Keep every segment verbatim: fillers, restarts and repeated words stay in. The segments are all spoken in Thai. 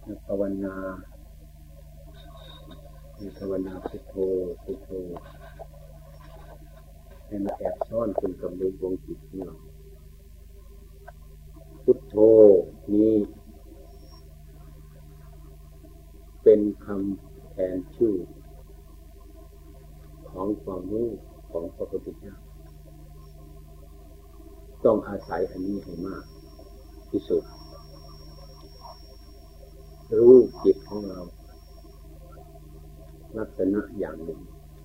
ภาวนาภาวนาพุทโธพุทโธให้มันแอบซ่อนขึ้นกับดวงจิตของเราพุทโธนี้เป็นคำแทนชื่อของความรู้ของพระพุทธเจ้าต้องอาศัยอันนี้ให้มากที่สุดรู้จิตของเราลักษณะอย่างหนึ่ง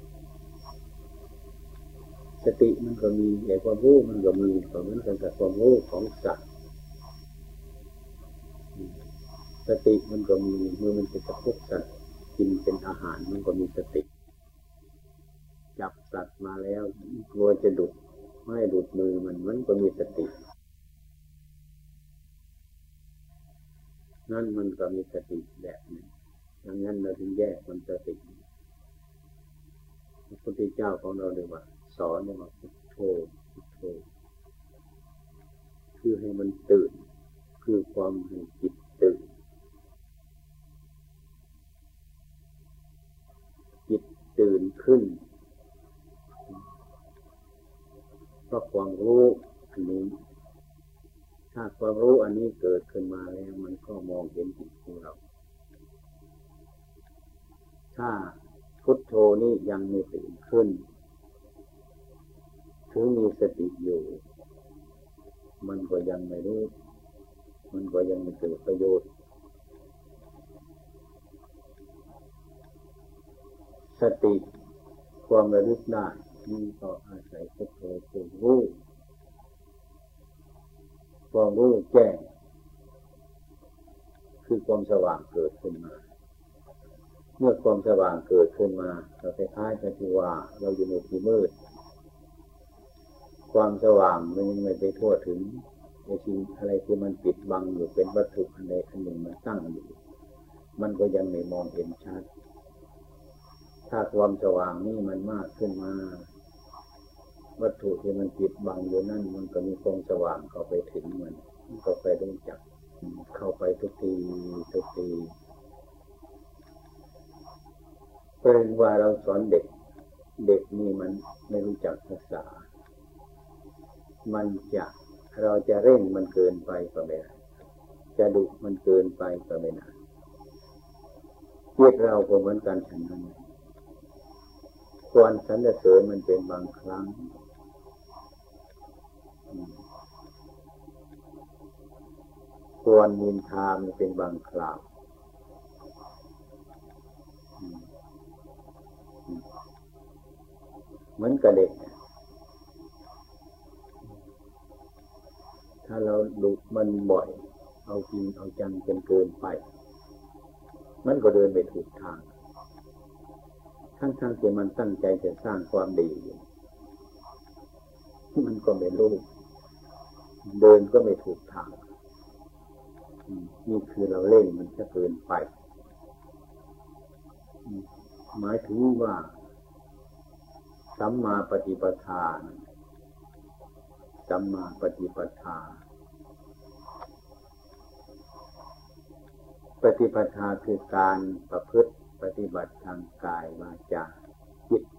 สติมันก็มีแต่ความรู้มันก็มีเหมือนกันกับความรู้ของสัตว์สติมันก็มีเมื่อมันจะพบสัตว์กินเป็นอาหารมันก็มีสติจับสัตว์มาแล้วกลัวจะดุดไม่ดุดมือมันมันก็มีสตินั่นมันก็มีสติแบบนี้ดังนั้นเราถึงแยกมันสติพระพุทธเจ้าของเราเลยว่าสอนเลยว่าพุทโธพุทโธคือให้มันตื่นคือความให้จิตตื่นจิตตื่นขึ้นเพราะความรู้อันนี้ถ้าความรู้อันนี้เกิดขึ้นมาแล้วมันก็มองเห็นจิตของเราถ้าพุทโธนี้ยังไม่ตื่นขึ้นถึงมีสติอยู่มันก็ยังไม่รู้มันก็ยังไม่เกิดประโยชน์สติความระลึกได้นี่ก็อาศัยพุทโธผู้รู้ความรู้แจ้งคือความสว่างเกิดขึ้นมาเมื่อความสว่างเกิดขึ้นมาเราคล้ายๆกับที่ว่าเราอยู่ในที่มืดความสว่างมันยังไม่ไปทั่วถึงในสิ่งอะไรที่มันปิดบังอยู่เป็นวัตถุอันใดอันหนึ่งมันตั้งอยู่มันก็ยังไม่มองเห็นชัดถ้าความสว่างนี่มันมากขึ้นมาวัตถุที่มันปิดบังอยู่นั่นมันก็มีความสว่างเข้าไปถึงมันมันก็ไปรู้จักเข้าไปทุกทีทุกทีเป็นว่าเราสอนเด็กเด็กนี่มันไม่รู้จักภาษามันจะเราจะเร่งมันเกินไปก็ไม่ได้จะดุมันเกินไปก็ไม่ได้เรียกเราก็เหมือนกันฉะนั้นควรสรรเสริญมันเป็นบางครั้งควรนินทามันเป็นบางคราวเหมือนกับเด็กถ้าเราดุมันบ่อยเอาจริงเอาจังจนเกินไปมันก็เดินไปถูกทางทั้งๆที่มันตั้งใจจะสร้างความดีมันก็ไม่รู้เดินก็ไม่ถูกทางนี่คือเราเล่นมันจะเกินไปหมายถึงว่าสัมมาปฏิปทาสัมมาปฏิปทาปฏิปทาคือการประพฤติปฏิบัติทางกายวาจาจิต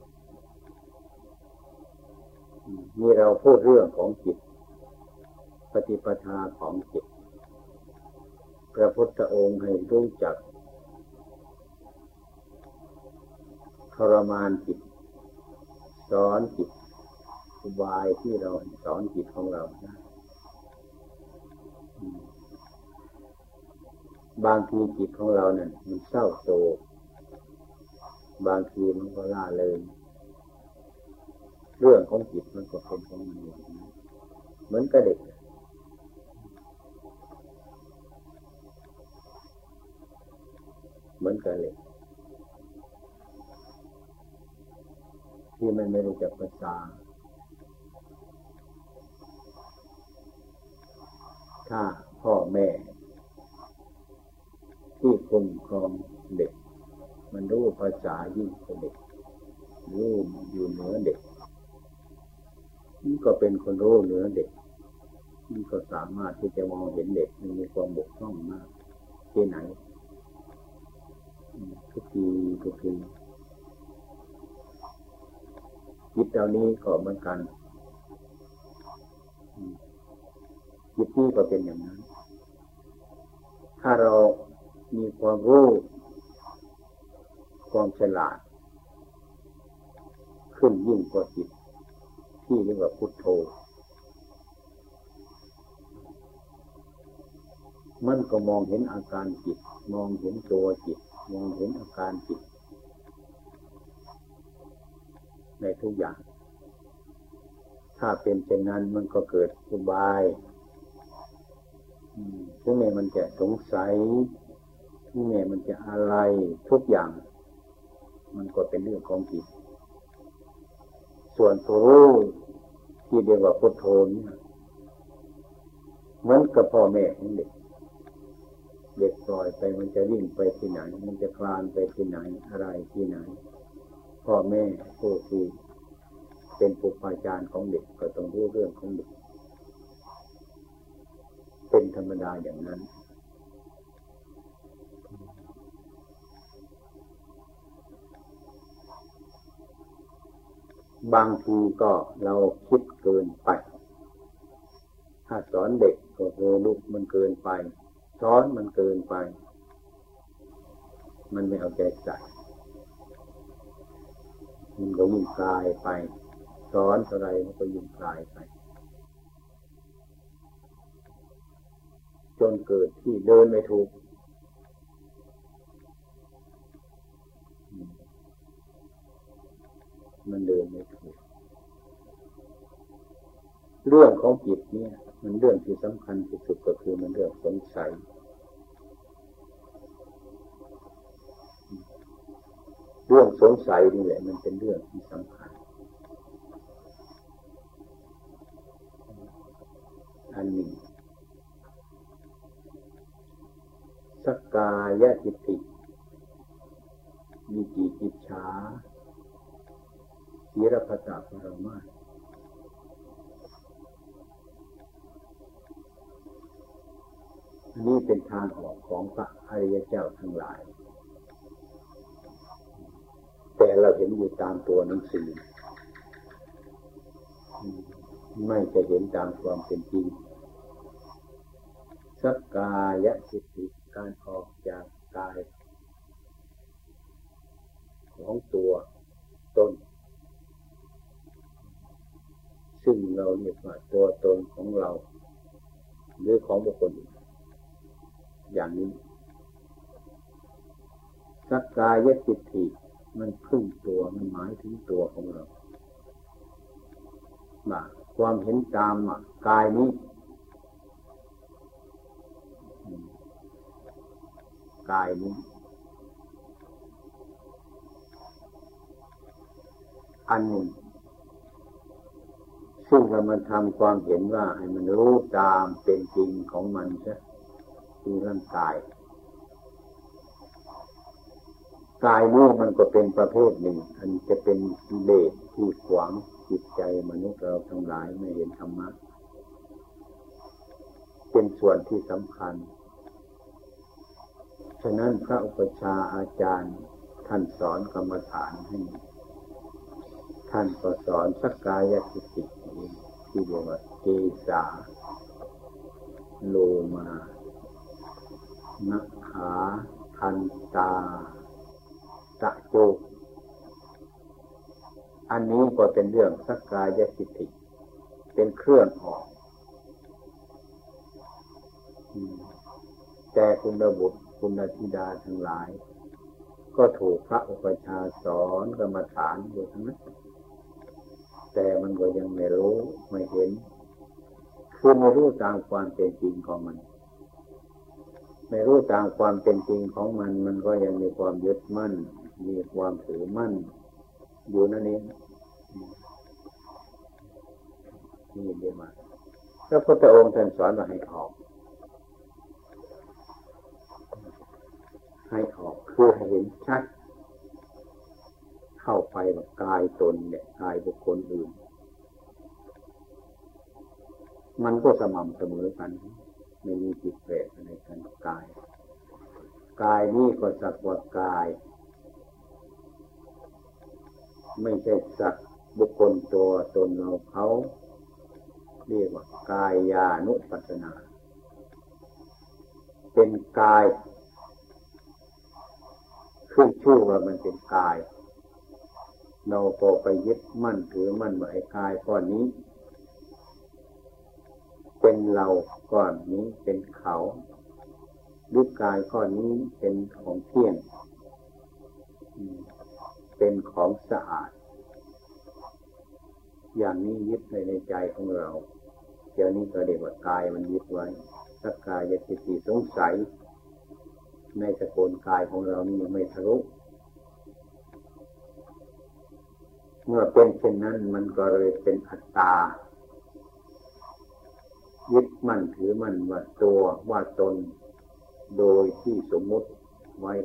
นี่เราพูดเรื่องของจิตปฏิปทาของจิตพระพุทธองค์ให้รู้จักทรมานจิตสอนจิตอุบายที่เราสอนจิตของเรานะบางทีจิตของเราเนี่ยมันเศร้าโศกบางทีมันก็ล่าเริงเรื่องของจิตมันก็เป็นของมันอย่างนี้เหมือนกับเด็กเหมือนกับเด็กที่มันไม่รู้จักภาษาถ้าพ่อแม่ที่คุ้มครองเด็กมันรู้ภาษายิ่งกว่าเด็กรู้อยู่เหนือเด็กนี่ก็เป็นคนรู้เหนือเด็กนี่ก็สามารถที่จะมองเห็นเด็กมีความบกพร่องมากที่ไหนทุกทีจิตเหล่านี้ก็เหมือนกันจิตนี้ก็เป็นอย่างนั้นถ้าเรามีความรู้ความฉลาดขึ้นยิ่งกว่าจิตที่เรียกว่าพุทโธมันก็มองเห็นอาการจิตมองเห็นตัวจิตมองเห็นอาการจิตในทุกอย่างถ้าเป็นเช่นนั้นมันก็เกิดอุบายถึงแม้มันจะสงสัยถึงแม้มันจะอะไรทุกอย่างมันก็เป็นเรื่องของจิตส่วนตัวรู้ที่เรียกว่าพุทโธนี่เหมือนกับพ่อแม่ของเด็กเด็กปล่อยไปมันจะวิ่งไปที่ไหนมันจะคลานไปที่ไหนอะไรที่ไหนพ่อแม่ผู้ที่เป็นครูอาจารย์ของเด็กก็ต้องรู้เรื่องของเด็กเป็นธรรมดาอย่างนั้นบางทีก็เราคิดเกินไปถ้าสอนเด็กก็โหลูกมันเกินไปสอนมันเกินไปมันไม่เอาใจใส่มันก็ยิ่งกลายไปสอนอะไรมันก็ยิ่งกลายไปจนเกิดที่เดินไม่ถูกมันเดินไม่ถูกเรื่องของจิตเนี่ยมันเรื่องที่สำคัญที่สุดก็คือมันเรื่องสงสัยเรื่องสงสัยนี่แหละมันเป็นเรื่องที่สำคัญอันหนึ่งสักกายทิฏฐิวิจิกิจฉาศีลพัตตปรมาสอันนี้เป็นทางออกของพระอริยเจ้าทั้งหลายแต่เราเห็นอยู่ตามตัวหนังสือไม่จะเห็นตามความเป็นจริงสักกายทิฏฐิการออกจากกายของตัวตนซึ่งเราเรียกว่าตัวตนของเราหรือของบุคคลอย่างนี้สักกายทิฏฐิมันพึ่งตัวมันหมายถึงตัวของเราว่าความเห็นตามกายนี้กายนี้อันหนึ่งซึ่งเรามาทำความเห็นว่าให้มันรู้ตามเป็นจริงของมันใช่คือร่างกายกายนี้มันก็เป็นประเภทหนึ่งอันจะเป็นกิเลสที่ขวางจิตใจมนุษย์เราทั้งหลายไม่เห็นธรรมะเป็นส่วนที่สำคัญฉะนั้นพระอุปัชฌาย์อาจารย์ท่านสอนกรรมฐานให้ท่านก็สอนสักกายทิฏฐิที่เรียกว่าเกสาโลมานักขาทันตาตะโจอันนี้ก็เป็นเรื่องสักกายทิฏฐิเป็นเครื่องออกแต่คุณบุตรคุณธิดาทั้งหลายก็ถูกพระอุปัชฌาย์สอนกรรมฐานอยู่ทั้งนั้นแต่มันก็ยังไม่รู้ไม่เห็นคือไม่รู้ตามความเป็นจริงของมันไม่รู้ตามความเป็นจริงของมันมันก็ยังมีความยึดมั่นมีความถือมั่นอยู่นั่นเองนี่เดียวมาพระพุทธองค์ท่านสอนว่าให้ออกให้ออกคือให้เห็นชัดเข้าไปว่ากายตนเนี่ยกายบุคคลอื่นมันก็สม่ำเสมอกันไม่มีผิดแปลกอะไรกันกายกายนี้ก็สักว่ากายไม่ใช่สัตว์บุคคลตัวตนเราเขาเรียกว่ากายานุปัสสนาเป็นกายขึ้นชื่อว่ามันเป็นกายเราพอไปยึดมั่นถือมั่นว่าไอ้กายก้อนนี้เป็นเราก้อนนี้เป็นเขาหรือกายก้อนนี้เป็นของเที่ยงเป็นของสะอาดอย่างนี้ยึดในในใจของเราเดี๋ยวนี้ก็เรียกว่ากายมันยึดไว้สักกายทิฏฐิสงสัยในสกุลกายของเรานี่ยังไม่ทะลุเมื่อเป็นเช่นนั้นมันก็เลยเป็นอัตตายึดมั่นถือมั่นว่าตัวว่าตนโดยที่สมมุติไว้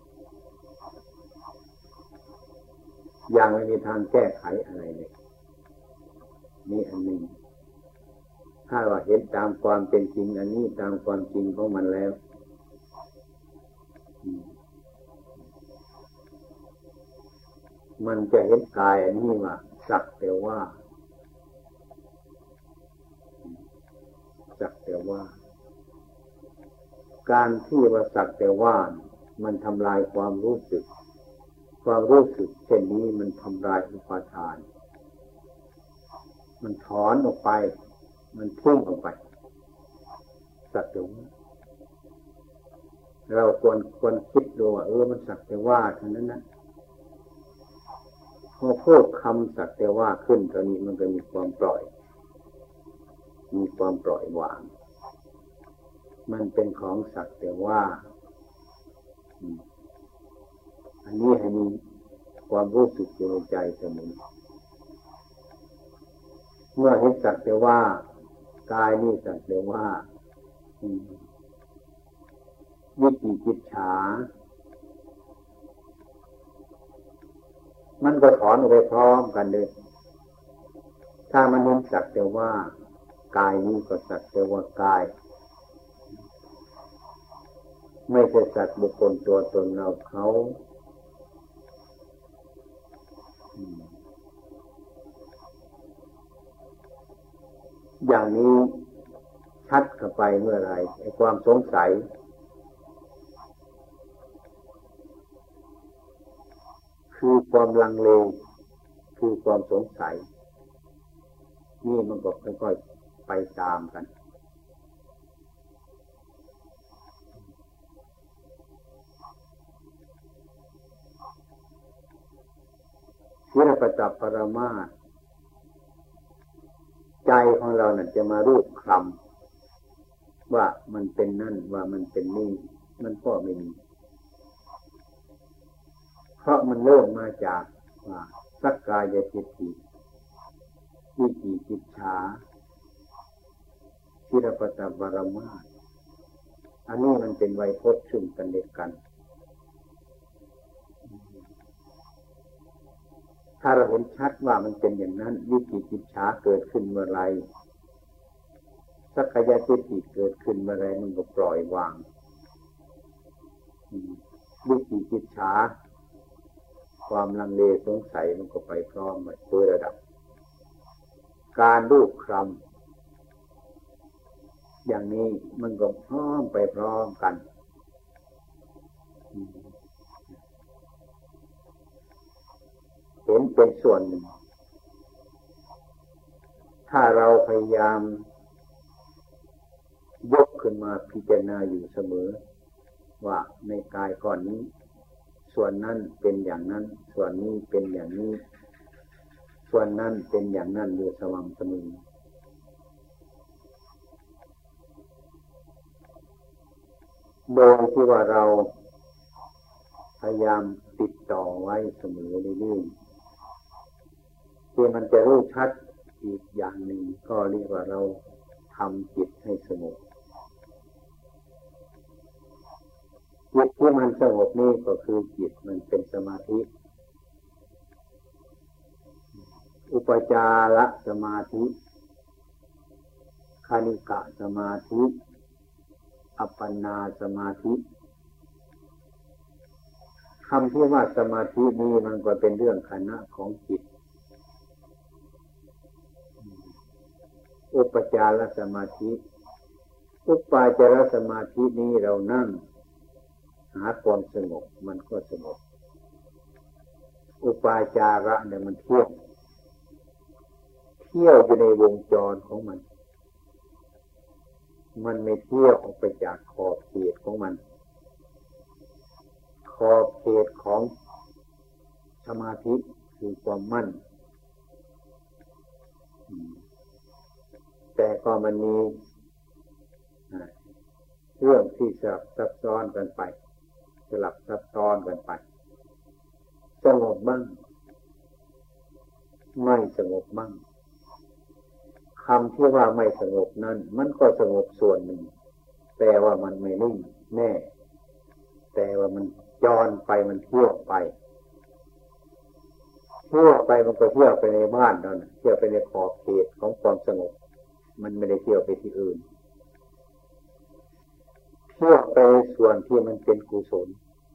อย่างไม่มีทางแก้ไขอะไรเลยนี่อันหนึ่งถ้าว่าเห็นตามความเป็นจริงอันนี้ตามความจริงของมันแล้วมันจะเห็นกายอันนี้ว่าสักแต่ว่าสักแต่ว่าการที่ว่าสักแต่ว่ามันทำลายความรู้สึกความรู้สึกเช่นนี้มันทำลายอุปาทานมันถอนออกไปมันทิ้งออกไปสักแต่ว่าเราควรควรคิดดูว่าเออมันสักแต่ว่าเท่านั้นนะพอพูดคำสักแต่ว่าขึ้นตอนนี้มันก็มีความปล่อยมีความปล่อยวางมันเป็นของสักแต่ว่าอันนี้ให้มีความรู้สึกอยู่ในใจเสมอเมื่อเห็นสักแต่ว่ากายนี่สักแต่ว่าวิจิกิจฉามันก็ถอนออกไปพร้อมกันเลยถ้ามันเห็นสักแต่ว่ากายนี้ก็สักแต่ว่ากายไม่ใช่สัตว์บุคคลตัวตนเราเขาอย่างนี้ชัดเข้าไปเมื่อไรไอ้ความสงสัยคือความลังเลคือความสงสัยนี่มันก็ค่อยๆไปตามกันศีลปฏิปรมาสใจของเราเนี่ยจะมารูปคลำว่ามันเป็นนั่นว่ามันเป็นนี่มันก็ไม่มีเพราะมันเริ่มมาจากว่าสักกายทิฏฐิวิจิกิจฉาศีลปฏิปรมาสอันนี้มันเป็นไวยพจน์ซึ่งกันและกันถ้าเราเห็นชัดว่ามันเป็นอย่างนั้นวิจิกิจฉาเกิดขึ้นเมื่อไรสักกายทิฏฐิเกิดขึ้นเมื่อไรมันก็ปล่อยวางวิจิกิจฉาความลังเลสงสัยมันก็ไปพร้อมโดยระดับการรูปคลำอย่างนี้มันก็พร้อมไปพร้อมกันเห็นเป็นส่วนหนึ่งถ้าเราพยายามยกขึ้นมาพิจารณาอยู่เสมอว่าในกายก้อนนี้ส่วนนั้นเป็นอย่างนั้นส่วนนี้เป็นอย่างนี้ส่วนนั้นเป็นอย่างนั้นอยู่สม่ำเสมอโดยที่ว่าเราพยายามติดต่อไว้เสมอเรื่อยๆที่มันจะรู้ชัดอีกอย่างหนึ่งก็เรียกว่าเราทำจิตให้สงบจิตที่มันสงบนี่ก็คือจิตมันเป็นสมาธิอุปจารสมาธิคณิกะสมาธิอัปปนาสมาธิคำที่ว่าสมาธินี้มันก็เป็นเรื่องคณะของจิตอุปจารสมาธิอุปาจารสมาธินี้เรานั่งหาความสงบมันก็สงบอุปาจาระเนี่ยมันเที่ยวเที่ยวอยู่ในวงจรของมันมันไม่เที่ยวออกไปจากขอบเขตของมันขอบเขตของสมาธิคือความมั่นแต่ก็มันมีเรื่องที่สลับซับซ้อนกันไปสลับซับซ้อนกันไปสงบบ้างไม่สงบบ้างคำที่ว่าไม่สงบนั้นมันก็สงบส่วนหนึ่งแต่ว่ามันไม่นิ่งแน่แต่ว่ามันจรไปมันเที่ยวไปเที่ยวไปมันก็เที่ยวไปในบ้านนั่นเที่ยวไปในขอบเขตของความสงบมันไม่ได้เที่ยวไปที่อื่นเที่ยวไปส่วนที่มันเป็นกุศล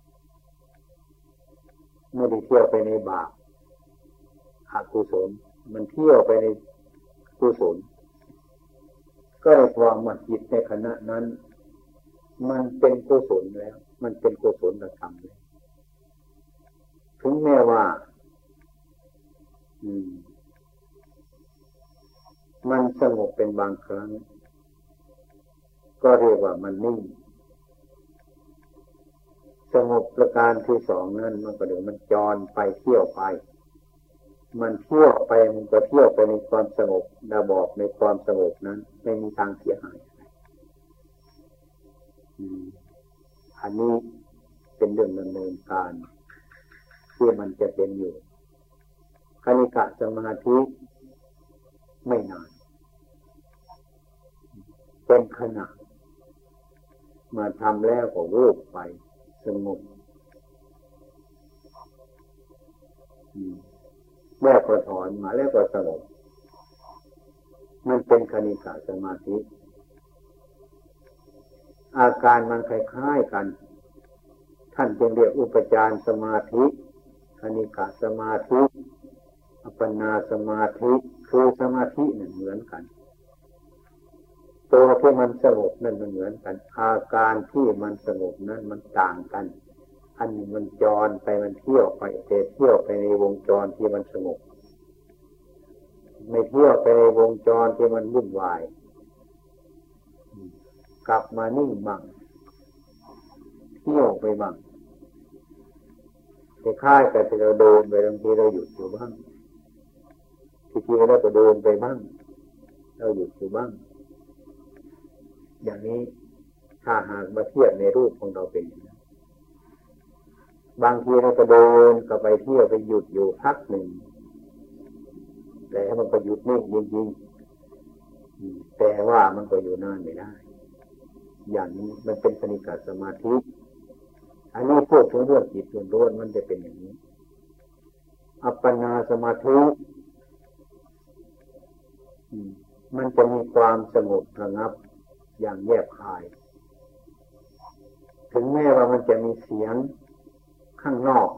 ไม่ได้เที่ยวไปในบาปอกุศลมันเที่ยวไปในกุศลก็ได้ความว่าจิตในขณะนั้นมันเป็นกุศลแล้วมันเป็นกุศลธรรมเลยถึงแม้ว่าอืมมันสงบเป็นบางครั้งก็เรียกว่ามันนิ่งสงบประการที่สองนั้นมันก็เดี๋ยวมันจรไปเที่ยวไปมันเที่ยวไปมันก็เที่ยวไปในความสงบดาบอกในความสงบนั้นไม่มีทางเสียหายอันนี้เป็นเรื่องดำเนินการที่มันจะเป็นอยู่คณิกะสมาธิไม่นานเป็นขณะมาทำแล้วก็วูบไปสงบแล้วก็ถอนมาแล้วก็สงบมันเป็นคณิกะสมาธิอาการมันคล้ายๆกันท่านจึงเรียกอุปจารสมาธิคณิกะสมาธิอัปปนาสมาธิคือสมาธินั่นเหมือนกันตัวที่มันสงบนั่นมันเหมือนกันอาการที่มันสงบนั้นมันต่างกันอันนี้มันจรไปมันเที่ยวไปแต่เที่ยวไปในวงจรที่มันสงบไม่เที่ยวไปในวงจรที่มันวุ่นวายกลับมานิ่งบ้างเที่ยวไปบ้างแต่ค่ายแต่เราโดนไปบางทีเราหยุดอยู่บ้างทีทีเราก็โดนไปบ้างเราหยุดอยู่บ้างอย่างนี้ถ้าหากมาเทียบในรูปของเราเป็นอย่างนั้นบางทีเราก็โดนก็ไปเที่ยวไปหยุดอยู่พักหนึ่งแต่มันก็หยุดนิ่งจริงๆแต่ว่ามันก็อยู่นานไม่ได้อย่างนี้มันเป็นคณิกะสมาธิอันนี้พูดถึงเรื่องจิตล้วนๆมันจะเป็นอย่างนี้อัปปนาสมาธิมันจะมีความสงบระงับอย่างแยบคายถึงแม้ว่ามันจะมีเสียงข้างนอก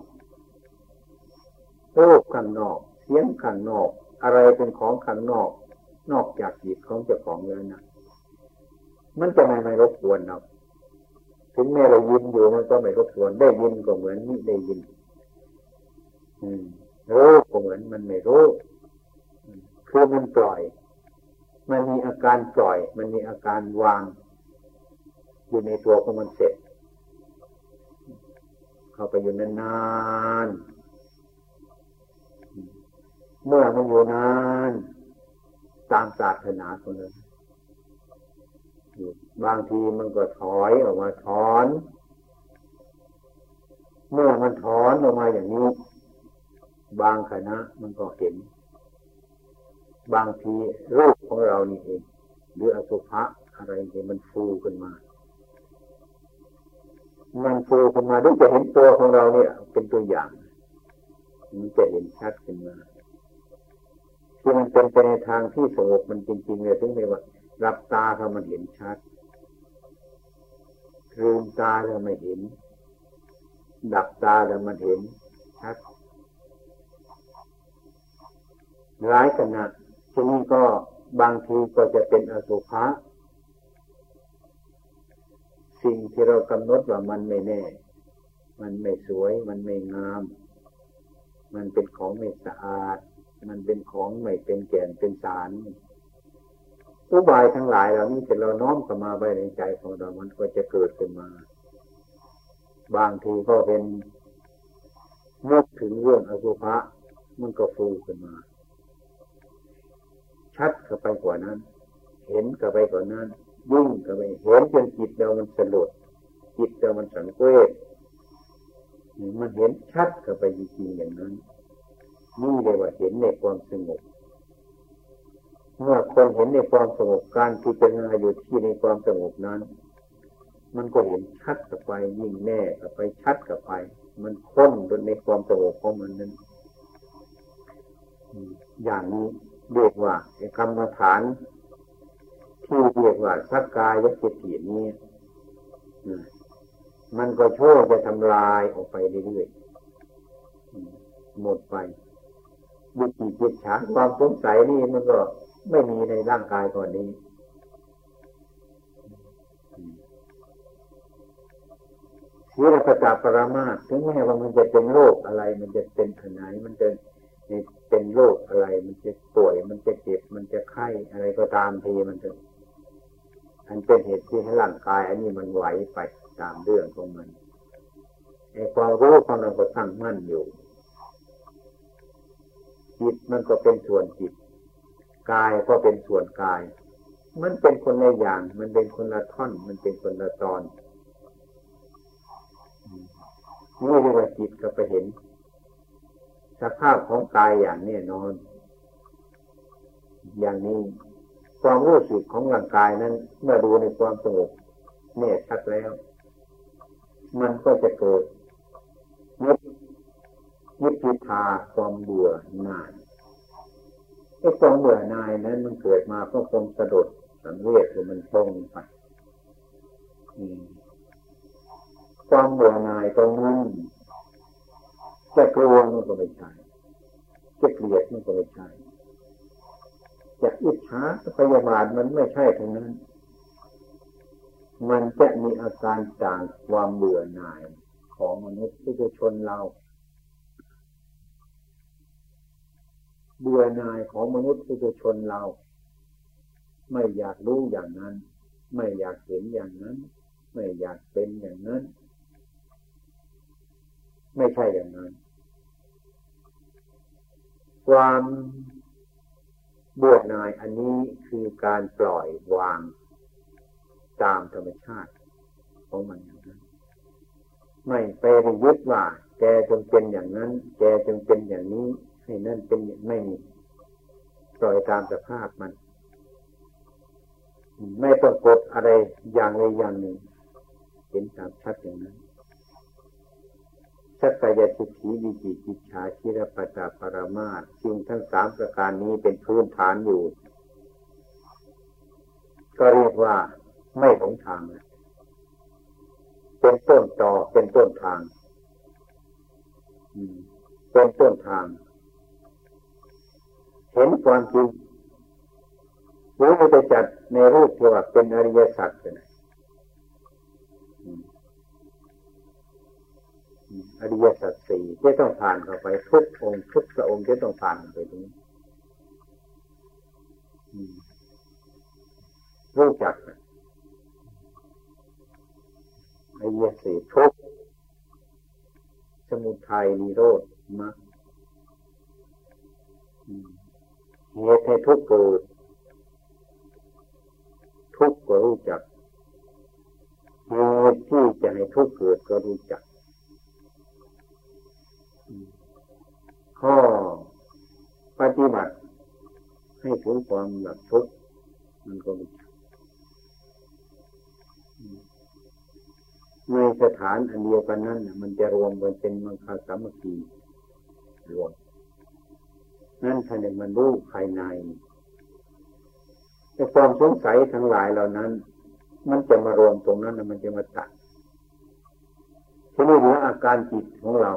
รูปข้างนอกเสียงข้างนอกอะไรเป็นของข้างนอกนอกจากจิตของเจ้าของแล้วนะมันจะไม่ไม่รบกวนเราถึงแม้เรายินอยู่มันก็ไม่รบกวนได้ยินก็เหมือนนี่ได้ยินอืมรู้ก็เหมือนมันไม่รู้คือมันปล่อยมันมีอาการปล่อยมันมีอาการวางอยู่ในตัวของมันเสร็จเข้าไปอยู่นานๆเมื่อมันอยู่นานตามศาสนาคนนั้นบางทีมันก็ถอยออกมาถอนเมื่อมันถอนออกมาอย่างนี้บางคณะมันก็เห็นบางทีรูปของเรานี่เองหรืออสุภะอะไรที่มันฟูขึ้นมามันฟูขึ้นมาด้วยจะเห็นตัวของเราเนี่ยเป็นตัวอย่างมันจะเห็นชัดขึ้นมาที่มันเป็นไปในทางที่สงบมันจริงๆเลยถึงไม่ว่าหลับตาถ้ามันเห็นชัดลืมตาถ้าไม่เห็นดับตาแล้วมันเห็นชัดหลายขณะทีนี้ก็บางทีก็จะเป็นอสุภะสิ่งที่เรากำหนดว่ามันไม่แน่มันไม่สวยมันไม่งามมันเป็นของไม่สะอาดมันเป็นของไม่เป็นแก่นเป็นสารอุบายทั้งหลายเหล่านี้ที่เราน้อมเข้ามาไว้ในใจของเรามันก็จะเกิดขึ้นมาบางทีก็เป็นนึกถึงเรื่องอสุภะมันก็ฟูขึ้นมาชัดเข้าไปกว่านั้นเห็นเข้าไปกว่านั้นยิ่งเข้าไปเห็นจนจิตเรามันสลดจิตเรามันสังเวชมันเห็นชัดเข้าไปจริงๆอย่างนั้นนี่เรียกว่าเห็นในความสงบเมื่อคนเห็นในความสงบการพิจารณาอยู่ที่ในความสงบนั้นมันก็เห็นชัดเข้าไปยิ่งแน่เข้าไปชัดเข้าไปมันค้นในความสงบของมันนั้นอย่างนี้เรียกว่าไอ้กรรมฐานที่เรียกว่าสักกายทิฏฐินี้มันก็โชว์จะทำลายออกไปเรื่อยๆหมดไปวิจิกิจฉาความสงสัยนี่มันก็ไม่มีในร่างกายก่อนนี้ศีลปัจจปรามาสถึงแม้ว่ามันจะเป็นโรคอะไรมันจะเป็นขนาดมันจะเป็นโรคอะไรมันจะป่วยมันจะเจ็บมันจะไข้อะไรก็ตามทีมันจะอันเป็นเหตุที่ให้ร่างกายอันนี้มันไหวไปตามเรื่องของมันไอ้ความรู้ของเราก็ตั้งมั่นอยู่จิตมันก็เป็นส่วนจิตกายก็เป็นส่วนกายมันเป็นคนละอย่างมันเป็นคนละท่อนมันเป็นคนละตอนนี่เรียกว่าจิตก็ไปเห็นสภาพของกายอย่างแน่นอนอย่างนี้ความรู้สึกของร่างกายนั้นเมื่อดูในความสงบแน่ชัดแล้วมันก็จะเกิดนิพนิพพิทาความเบื่อหน่ายไอ้ความเบื่อหน่ายนั้นมันเกิดมาเพราะความสะดุดสังเวชคือมันตรงไปความเบื่อหน่ายตรงนั้นจะกลัวมันก็ไม่ใช่จะเกลียดมันก็ไม่ใช่จะอิจฉาพยาบาทมันไม่ใช่ทั้งนั้นมันจะมีอาการต่างความเบื่อหน่ายของมนุษย์ที่จะชนเราเบื่อหน่ายของมนุษย์ที่จะชนเราไม่อยากรู้อย่างนั้นไม่อยากเห็นอย่างนั้นไม่อยากเป็นอย่างนั้นไม่ใช่อย่างนั้นความเบื่อหน่ายอันนี้คือการปล่อยวางตามธรรมชาติของมันอย่างนั้นไม่ไปยึดว่าแกจงเป็นอย่างนั้นแกจงเป็นอย่างนี้ให้นั่นเป็นไม่มีปล่อยตามสภาพมันไม่ต้องกดอะไรอย่างใดอย่างหนึ่งเห็นตามชัดอย่างนั้นสักกายทิฏฐิวิจิกิจฉาศีลปัจจปรามาสสิ่งทั้งสามประการนี้เป็นพื้นฐานอยู่ก็เรียกว่าไม่หลงทางเป็นต้นตอเป็นต้นทางเป็นต้นทางเห็นความจริงหรือจะจัดในรูปที่ว่าเป็นอริยสัจเลยอริยสัจสี่จะต้องผ่านเข้าไปทุกองค์ทุกพระองค์จะต้องผ่านไปตรงนี้รู้จักอริยสี่ทุกสมุทัยนิโรธมรรคเหตุให้ทุกข์เกิดทุกข์ก็รู้จักเหตุที่จะให้ทุกข์เกิดก็รู้จักข้อปฏิบัติให้ถึงความดับทุกข์มันก็รู้จักในสถานอันเดียวกันนั้นมันจะรวมกันเป็นมังคสามัคคีรวมนั่นท่านเองมันรู้ภายในแต่ความสงสัยทั้งหลายเหล่านั้นมันจะมารวมตรงนั้นมันจะมาตัดทีนี้เหลืออาการจิตของเรา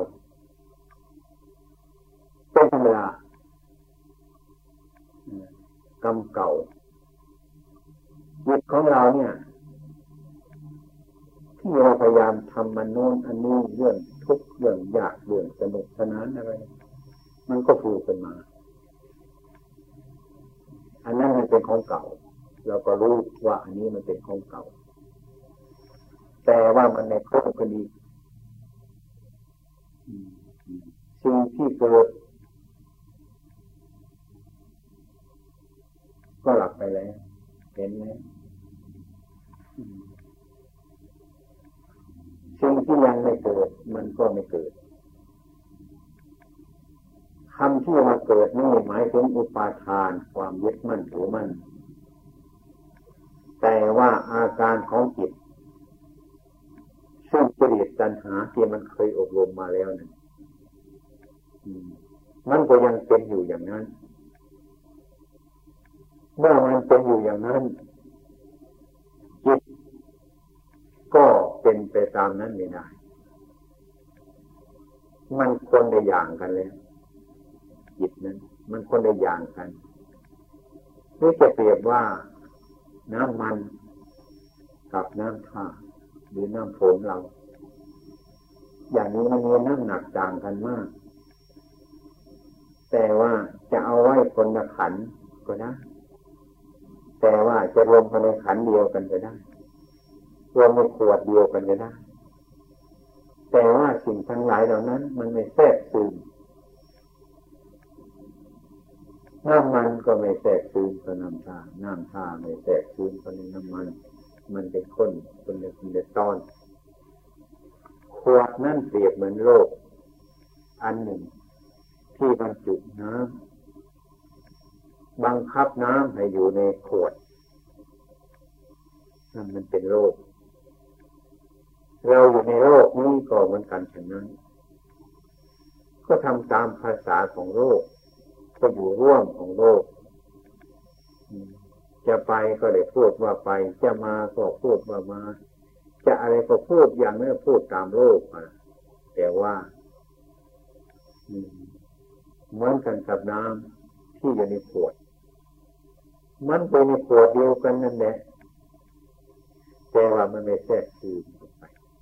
เป็นธรรมดากรรมเก่าจิตของเราเนี่ยที่เราพยายามทำมันโน้นอันนี้เรื่องทุกข์เรื่องยากเรื่องสนุกสนานอะไรมันก็ฟูขึ้นมาอันนั้นมันเป็นของเก่าเราก็รู้ว่าอันนี้มันเป็นของเก่าแต่ว่ามันในครบคดีสิ่งที่เกิดก็หลับไปแล้วเห็นไหมสิ่งที่ยังไม่เกิดมันก็ไม่เกิดคำที่มาเกิดนี่หมายถึงอุปาทานความยึดมั่นถือมั่นแต่ว่าอาการของจิตซึ่งกิเลสตัณหาที่มันเคยอบรมมาแล้วนั่นมันก็ยังเป็นอยู่อย่างนั้นเมื่อมันเป็นอยู่อย่างนั้นจิตก็เป็นไปตามนั้นไม่ได้มันคนละอย่างกันเลยจิตนั้นมันคนละอย่างกันนี่จะเปรียบว่าน้ำมันกับน้ำท่าหรือน้ำฝนเราอย่างนี้มันมีน้ำหนักต่างกันมากแต่ว่าจะเอาไว้คนละขันก็ได้แต่ว่าจะรวมกันในขันเดียวกันก็ได้รวมในขวดเดียวกันก็ได้แต่ว่าสิ่งทั้งหลายเหล่านั้นมันไม่แทรกซึมน้ำมันก็ไม่แทรกซึมกับน้ำท่าน้ำท่าไม่แทรกซึมกับน้ำมันมันเป็นข้นคนละคนละตอนขวดนั่นเปรียบเหมือนโลกอันหนึ่งที่บรรจุน้ำบังคับน้ำให้อยู่ในขวดนั่นมันเป็นโลกเราอยู่ในโลกนี้ก็เหมือนกันฉะนั้นก็ทำตามภาษาของโลกก็อยู่ร่วมของโลกจะไปก็ได้พูดว่าไปจะมาก็พูดว่ามาจะอะไรก็พูดอย่างนี้พูดตามโลกแต่ว่าเหมือนกันกับน้ำที่อยู่ในขวดมันเป็นในขวดเดียวกันนั่นแหละแต่ว่ามันไม่แทรกซึมออกไป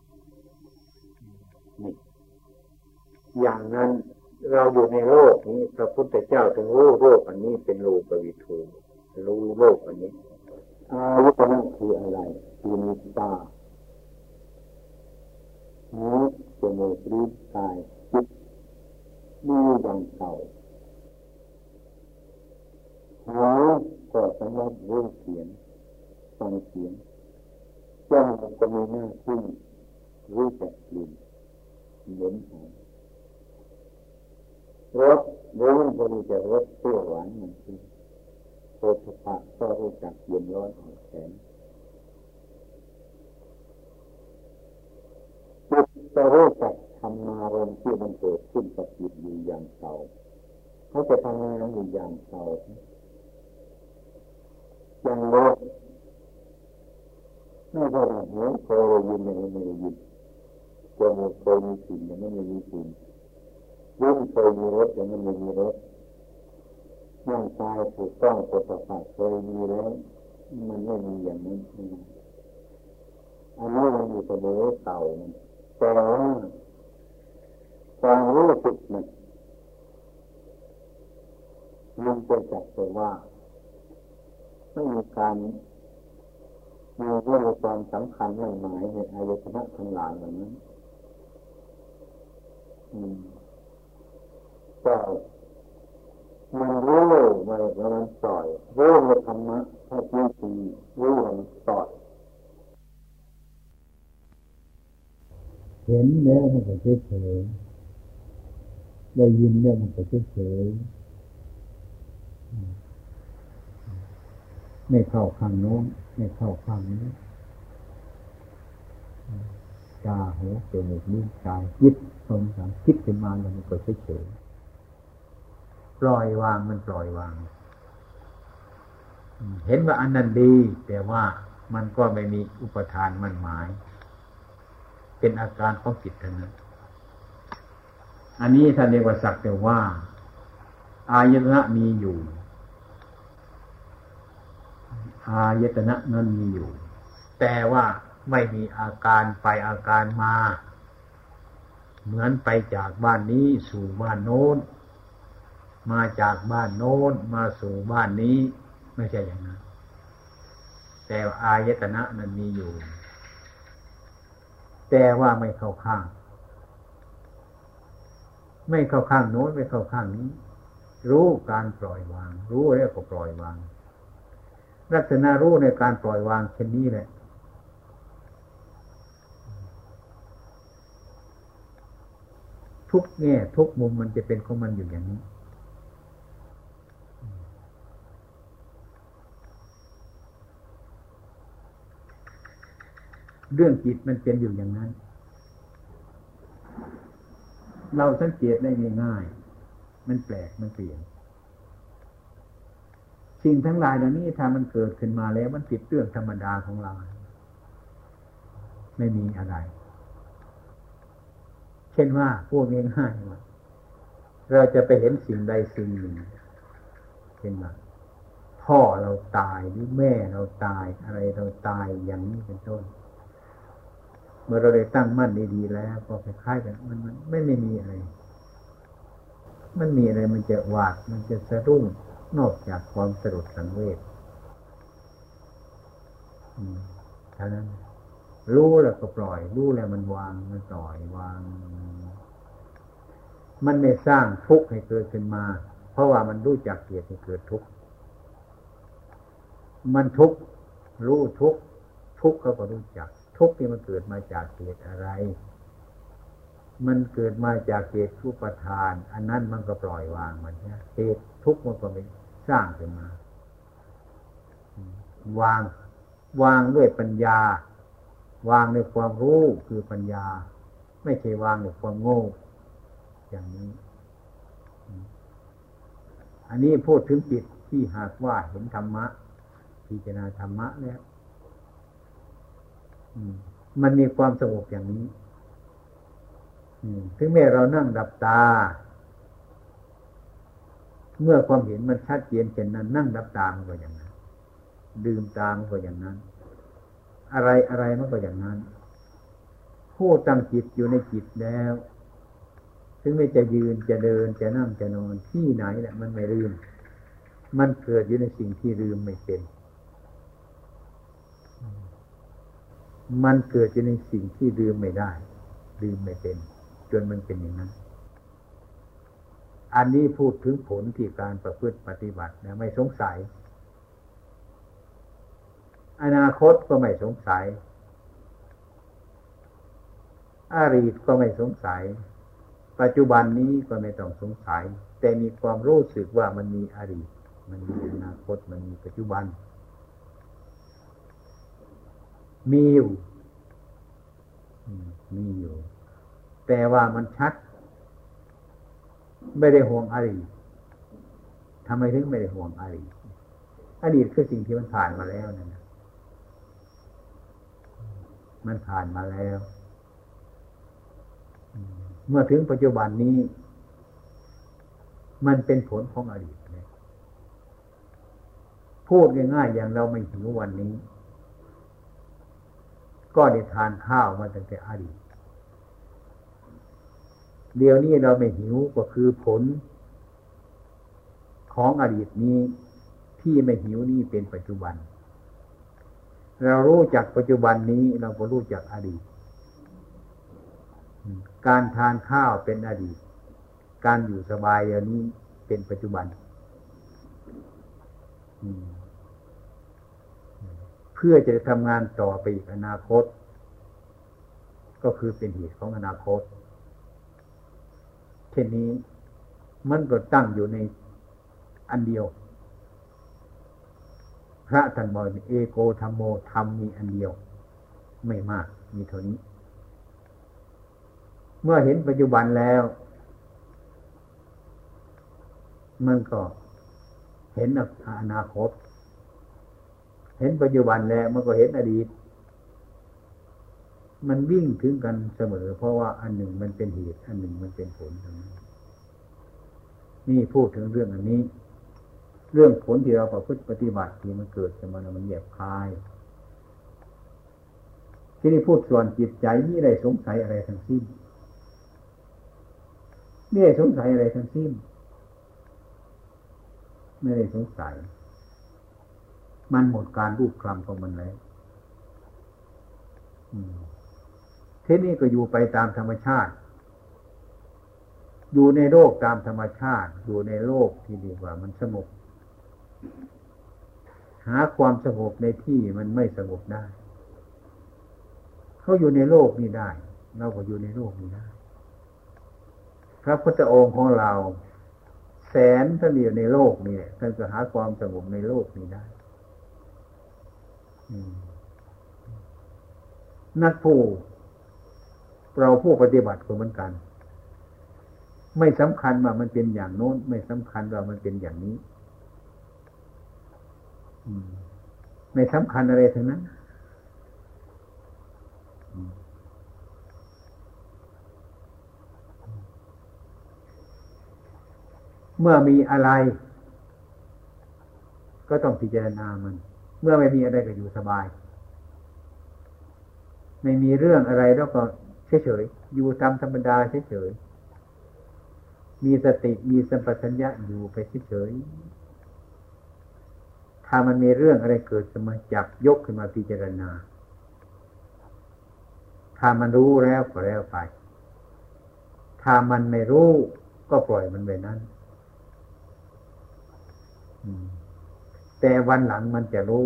นี่อย่างนั้นเราอยู่ในโลกนี้พระพุทธเจ้าถึงรู้โลกอันนี้เป็นโลกวิทูรู้โลกอันนี้อายุนั่นคืออะไรคือนิตาหูจมูกลิ้นกายจิตมีอย่างเก่าหูก็สำหรับรู้เสียงฟังเสียงจมูกก็มีหน้าที่รู้จักกลิ่นเหม็นหอมรสรู้ก็รู้จักรสเปรี้ยวหวานมันคือโผฏฐัพพะก็รู้จักเย็นร้อนอ่อนแข็งจิตก็รู้จักธรรมารมณ์ที่มันเกิดขึ้นกับจิตอยู่อย่างเก่าเขาจะทำงานอยู่อย่างเก่าอย่างรสไม่ใช่ว่าหูเคยได้ยินอย่างไม่ได้ยินจมูกเคยมีกลิ่นอย่างไม่มีกลิ่นลิ้นเคยมีรสอย่างไม่มีรสร่างกายถูกต้องโผฏฐัพพะเคยมีแล้วมันไม่มีอย่างนั้นอันนี้มันอยู่เสมอเก่าแต่ว่าความรู้สึกมันมันจะจับตัวว่าไม่มีการมีเรื่องความสำคัญมั่นหมายในอายตนะทั้งหลายอย่างนั้นก็มันรู้มันมันปล่อยรู้ในธรรมะแค่ที่สี่รู้มันปล่อยเห็นแล้วมันก็เฉยๆได้ยินแล้วมันก็เฉยๆไม่เข้าข้างโน้นไม่เข้าข้างนี้ตาหูจมูกลิ้นกายจิตสมสังคิดขึ้นมาแล้วมันก็เฉยๆปล่อยวางมันปล่อยวางเห็นว่าอันนั้นดีแต่ว่ามันก็ไม่มีอุปทานมั่นหมายเป็นอาการของจิตทั้งนั้นอันนี้ท่านเรียกว่าสักแต่ว่าอายตนะมีอยู่อายตนะนั้นมีอยู่แต่ว่าไม่มีอาการไปอาการมาเหมือนไปจากบ้านนี้สู่บ้านโน้นมาจากบ้านโน้นมาสู่บ้านนี้ไม่ใช่อย่างนั้นแต่อายตนะนั้นมีอยู่แต่ว่าไม่เข้าข้างไม่เข้าข้างโน้นไม่เข้าข้างนี้รู้การปล่อยวางรู้แล้วก็ปล่อยวางลักษณะรู้ในการปล่อยวางเช่นนี้แหละทุกแง่ทุกมุมมันจะเป็นของมันอยู่อย่างนี้เรื่องจิตมันเป็นอยู่อย่างนั้นเราสังเกตได้ง่ายๆมันแปลกมันเปลี่ยนสิ่งทั้งหลายเหล่านี้ถ้ามันเกิดขึ้นมาแล้วมันติดเรื่องธรรมดาของเราไม่มีอะไรเช่นว่าพูดง่ายๆว่าเราจะไปเห็นสิ่งใดสิ่งหนึ่งเช่นว่าพ่อเราตายหรือแม่เราตายอะไรเราตายอย่างนี้เป็นต้นเมื่อเราได้ตั้งมั่นดีๆแล้วก็คล้ายๆกันมันมันไม่ไม่มีอะไรมันมีอะไรมันจะหวาดมันจะสะดุ้งนอกจากความสลดสังเวชเท่านั้นรู้แล้วก็ปล่อยรู้แล้วมันวางมันปล่อยวางมันไม่สร้างทุกข์ให้เกิดขึ้นมาเพราะว่ามันรู้จักเหตุให้เกิดทุกข์มันทุกข์รู้ทุกข์ทุกข์เขาก็รู้จักทุกข์ที่มันเกิดมาจากเหตุอะไรมันเกิดมาจากเหตุอุปทานอันนั้นมันก็ปล่อยวางมันเนี่ยเหตุทุกข์มันก็ไม่สร้างขึ้นมาวางวางด้วยปัญญาวางในความรู้คือปัญญาไม่ใช่วางในความโง่อย่างนี้อันนี้พูดถึงจิตที่หากว่าเห็นธรรมะพิจารณาธรรมะแล้วมันมีความสงบอย่างนี้ถึงแม้เรานั่งดับตาเมื่อความเห็นมันชัดเจนเช่นนั้นนั่งดับตามันก็อย่างนั้นดื่มตามันก็อย่างนั้นอะไรอะไรมันก็อย่างนั้นผู้ตั้งจิตอยู่ในจิตแล้วถึงไม่จะยืนจะเดินจะนั่งจะนอนที่ไหนแหละมันไม่ลืมมันเกิดอยู่ในสิ่งที่ลืมไม่เป็นมันเกิดอยู่ในสิ่งที่ลืมไม่ได้ลืมไม่เป็นจนมันเป็นอย่างนั้นอันนี้พูดถึงผลที่การประพฤติปฏิบัตินะไม่สงสัยอนาคตก็ไม่สงสัยอดีตก็ไม่สงสัยปัจจุบันนี้ก็ไม่ต้องสงสัยแต่มีความรู้สึกว่ามันมีอดีตมันมีอนาคตมันมีปัจจุบันมีอยู่มีอยู่แต่ว่ามันชัดไม่ได้ห่วงอดีตทำไมถึงไม่ได้ห่วงอดีตอดีตคือสิ่งที่มันผ่านมาแล้วนั่นนะมันผ่านมาแล้วเมื่อถึงปัจจุบันนี้มันเป็นผลของอดีตเลยพูดง่ายๆอย่างเราไม่หิววันนี้ก็ได้ทานข้าวมาตั้งแต่อดีตเดี๋ยวนี้เราไม่หิวก็คือผลของอดีตนี้ที่ไม่หิวนี่เป็นปัจจุบันเรารู้จักปัจจุบันนี้เราก็รู้จักอดีตการทานข้าวเป็นอดีตการอยู่สบายเดี๋ยวนี้เป็นปัจจุบันเพื่อจะทำงานต่อไปอีกอนาคตก็คือเป็นเหตุของอนาคตเช่นนี้มันก็ตั้งอยู่ในอันเดียวพระท่านบอกเอโกธัมโมธรรมมีอันเดียวไม่มากมีเท่านี้เมื่อเห็นปัจจุบันแล้วมันก็เห็นอนาคตเห็นปัจจุบันแล้วมันก็เห็นอดีตมันวิ่งถึงกันเสมอเพราะว่าอันหนึ่งมันเป็นเหตุอันหนึ่งมันเป็นผลทั้งนั้นนี่พูดถึงเรื่องอันนี้เรื่องผลที่เราประพฤติปฏิบัติที่มันเกิดขึ้นมามันแยบคายที่นี่พูดส่วนจิตใจนี่ได้สงสัยอะไรทั้งสิ้นไม่ได้สงสัยอะไรทั้งสิ้นไม่ได้สงสัยมันหมดการรูปคลำของมันแล้วทีนี้ก็อยู่ไปตามธรรมชาติอยู่ในโลกตามธรรมชาติอยู่ในโลกที่ดีกว่ามันสงบหาความสงบในที่มันไม่สงบได้เขาอยู่ในโลกนี้ได้เราก็อยู่ในโลกนี้ได้พระพุทธองค์ของเราแสนท่านอยู่ในโลกนี่ท่านจะหาความสงบในโลกนี้ได้นักผู้เราผู้ปฏิบัติก็เหมือนกันไม่สำคัญว่ามันเป็นอย่างโน้นไม่สำคัญว่ามันเป็นอย่างนี้ไม่สำคัญอะไรทั้งนั้นเมื่อมีอะไรก็ต้องพิจารณามันเมื่อไม่มีอะไรก็อยู่สบายไม่มีเรื่องอะไรแล้วก็เฉยๆอยู่ตามธรรมดาเฉยๆมีสติมีสัมปชัญญะอยู่ไปเฉยๆถ้ามันมีเรื่องอะไรเกิดขึ้นมาจับยกขึ้นมาพิจารณาถ้ามันรู้แล้วก็แล้วไปถ้ามันไม่รู้ก็ปล่อยมันไปนั้นแต่วันหลังมันจะรู้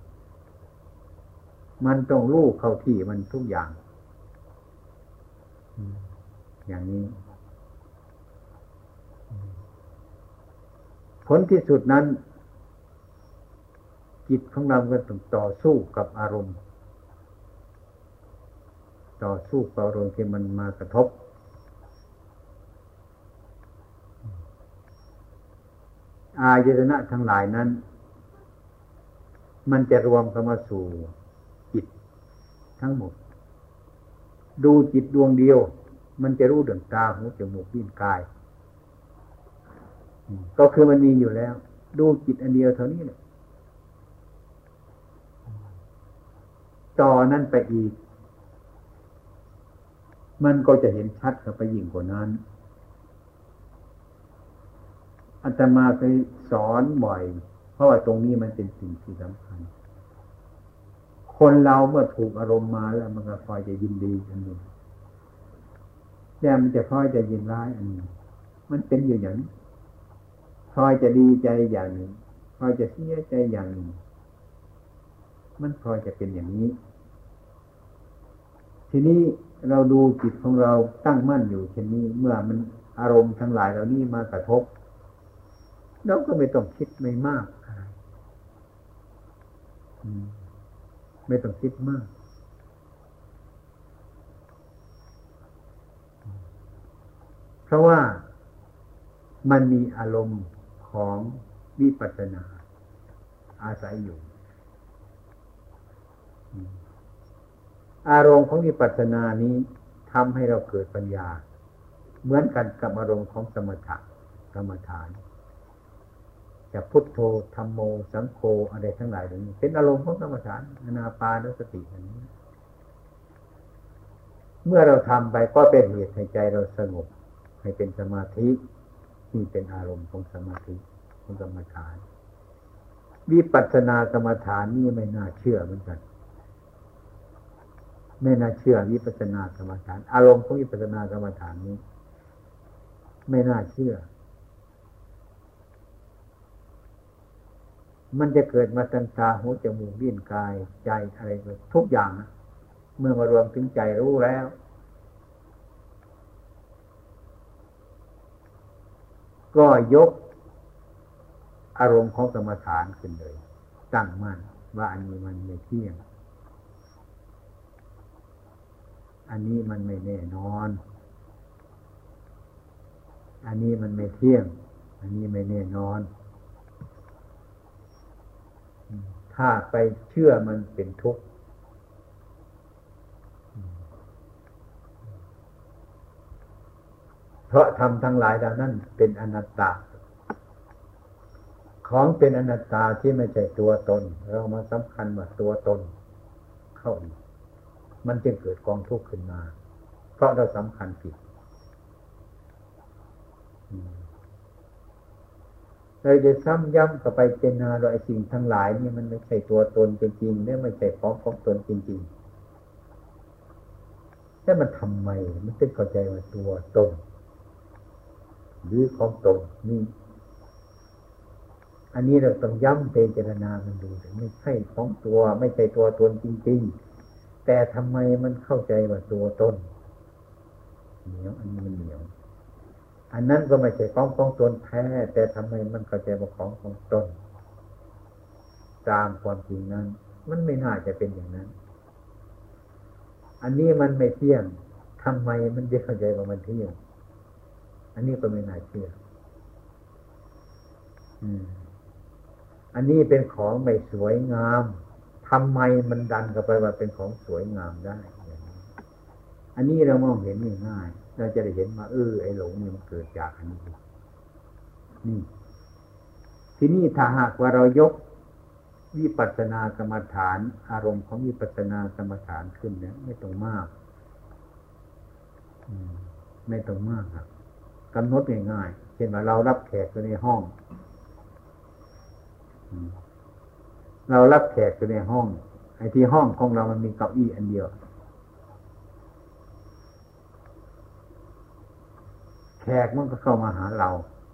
มันต้องรู้เข้าที่มันทุกอย่างอย่างนี้ผลที่สุดนั้นจิตของเราก็ต้องต่อสู้กับอารมณ์ต่อสู้กับอารมณ์ที่มันมากระทบอายตนะทั้งหลายนั้นมันจะรวมเข้ามาสู่จิตทั้งหมดดูจิตดวงเดียวมันจะรู้เรื่องตาหูจมูกลิ้นกายก็คือมันมีอยู่แล้วดูจิตอันเดียวเท่านี้แหละต่อนั้นไปอีกมันก็จะเห็นชัดเข้าไปยิ่งกว่านั้นอาตมาเคยสอนบ่อยเพราะว่าตรงนี้มันเป็นสิ่งที่สำคัญคนเราเมื่อถูกอารมณ์มาแล้วมันก็คอยจะยินดีอันหนึ่งแล้วมันจะคอยจะยินร้ายอันหนึ่งมันเป็นอยู่อย่างนี้คอยจะดีใจอย่างหนึ่งคอยจะเสียใจอย่างหนึ่งมันคอยจะเป็นอย่างนี้ทีนี้เราดูจิตของเราตั้งมั่นอยู่เช่นนี้เมื่อมันอารมณ์ทั้งหลายเหล่านี้มากระทบเราก็ไม่ต้องคิดไม่มากอะไรไม่ต้องคิดมากเพราะว่ามันมีอารมณ์ของวิปัสสนาอาศัยอยู่อารมณ์ของวิปัสสนานี้ทำให้เราเกิดปัญญาเหมือนกันกับอารมณ์ของสมถะกรรมฐานจะพุทโธธัมโมสังโฆอะไรทั้งหลายเหล่านี้เป็นอารมณ์ของกรรมฐานอานาปานสติอันนี้เมื่อเราทำไปก็เป็นเหตุให้ใจเราสงบให้เป็นสมาธินี่เป็นอารมณ์ของสมาธิของกรรมฐานวิปัสสนากรรมฐานนี่ไม่น่าเชื่อเหมือนกันไม่น่าเชื่อวิปัสสนากรรมฐานอารมณ์ของวิปัสสนากรรมฐานนี้ไม่น่าเชื่อมันจะเกิดมาทางตาหูจมูกลิ้นกายใจอะไรทุกอย่างนะเมื่อมารวมถึงใจรู้แล้วก็ยกอารมณ์ของกรรมฐานขึ้นเลยตั้งมั่นว่าอันนี้มันไม่เที่ยงอันนี้มันไม่แน่นอนอันนี้มันไม่เที่ยงอันนี้ไม่แน่นอนถ้าไปเชื่อมันเป็นทุกข์เพราะธรรมทั้งหลายเหล่านั้นเป็นอนัตตาของเป็นอนัตตาที่ไม่ใช่ตัวตนเรามาสำคัญว่าตัวตนเข้าอีกมันจึงเกิดกองทุกข์ขึ้นมาเพราะเราสำคัญผิดเราจะซ้ำย้ำกับไปเจนาโดยสิ่งทั้งหลายนี่มันไม่ใช่ตัวตนจริงๆและไม่ใช่ของของตนจริงๆแต่มันทำไมมันเป็นเข้าใจว่าตัวตนหรือของตนนี่อันนี้เราต้องย้ำเจรนามันดูไม่ใช่ของตัวไม่ใช่ตัวตนจริงๆแต่ทำไมมันเข้าใจว่าตัวตนเหนียวอันนี้มันเหนียวอันนั้นก็ไม่ใช่ของของตนแท้แต่ทำไมมันเข้าใจว่าของของตนตามความจริงนั้นมันไม่น่าจะเป็นอย่างนั้นอันนี้มันไม่เที่ยงทำไมมันจะเข้าใจว่ามันเที่ยงอันนี้ก็ไม่น่าเชื่ออืมอันนี้เป็นของไม่สวยงามทำไมมันดันเข้าไปว่าเป็นของสวยงามได้อันนี้เรามองเห็นง่ายๆเราจะได้เห็นว่าเออไอ้หลงนี่มันเกิดจากอันนี้นี่ทีนี้ถ้าหากว่าเรายกวิปัสสนากรรมฐานอารมณ์ของวิปัสสนากรรมฐานขึ้นเนี่ยไม่ต้องมากไม่ต้องมากครับกำหนดง่ายๆเช่นว่าเรารับแขกอยู่ในห้องเรารับแขกอยู่ในห้องไอ้ที่ห้องของเรามันมีเก้าอี้อันเดียวแขกมันก็เข้ามาหาเรา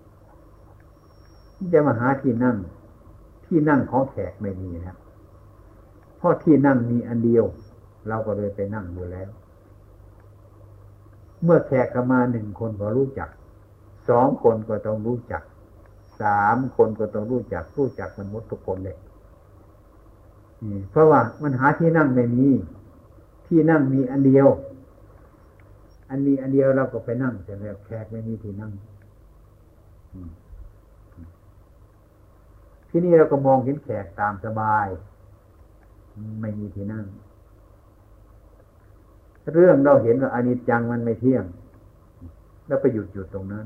จะมาหาที่นั่งที่นั่งของแขกไม่มีนะเพราะที่นั่งมีอันเดียวเราก็เลยไปนั่งอยู่แล้วเมื่อแขกเข้ามาหนึ่งคนก็รู้จักสองคนก็ต้องรู้จักสามคนก็ต้องรู้จักรู้จักมันหมดทุกคนเลยเพราะว่ามันหาที่นั่งไม่มีที่นั่งมีอันเดียวอันนี้อันเดียวเราก็ไปนั่งแต่แล้วแขกไม่มีที่นั่งที่นี่เราก็มองเห็นแขกตามสบายไม่มีที่นั่งเรื่องเราเห็นว่าอนิจจังมันไม่เที่ยงแล้วไปหยุดอยู่ตรงนั้น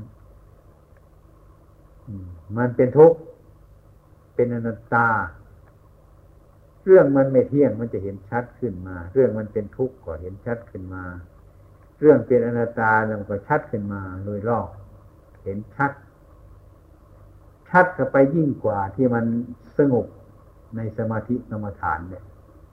มันเป็นทุกข์เป็นอนัตตาเรื่องมันไม่เที่ยงมันจะเห็นชัดขึ้นมาเรื่องมันเป็นทุกข์ก็เห็นชัดขึ้นมาเรื่องเป็นอนัตตามันก็ชัดขึ้นมาโดยรอบเห็นชัดชัดก็ไปยิ่งกว่าที่มันสงบในสมาธิกรรมฐานเนี่ย